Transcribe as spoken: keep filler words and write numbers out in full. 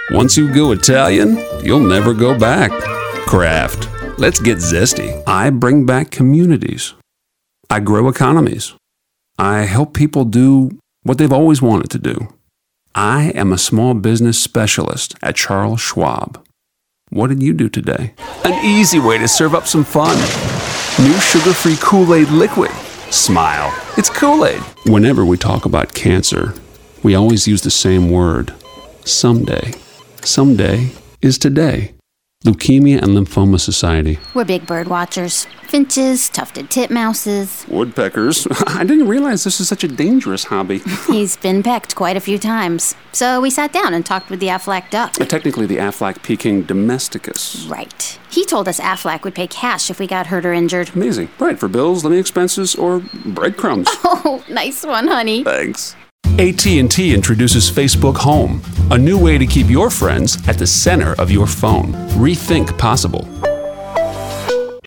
Once you go Italian, you'll never go back. Kraft. Let's get zesty. I bring back communities. I grow economies. I help people do what they've always wanted to do. I am a small business specialist at Charles Schwab. What did you do today? An easy way to serve up some fun. New sugar-free Kool-Aid liquid. Smile. It's Kool-Aid. Whenever we talk about cancer, we always use the same word. Someday. Someday is today. Leukemia and Lymphoma Society. We're big bird watchers. Finches, tufted titmouses. Woodpeckers. I didn't realize this is such a dangerous hobby. He's been pecked quite a few times. So we sat down and talked with the Aflac duck. Uh, technically the Aflac Peking domesticus. Right. He told us Aflac would pay cash if we got hurt or injured. Amazing. Right, for bills, living expenses, or breadcrumbs. Oh, nice one, honey. Thanks. A T and T introduces Facebook Home, a new way to keep your friends at the center of your phone. Rethink possible.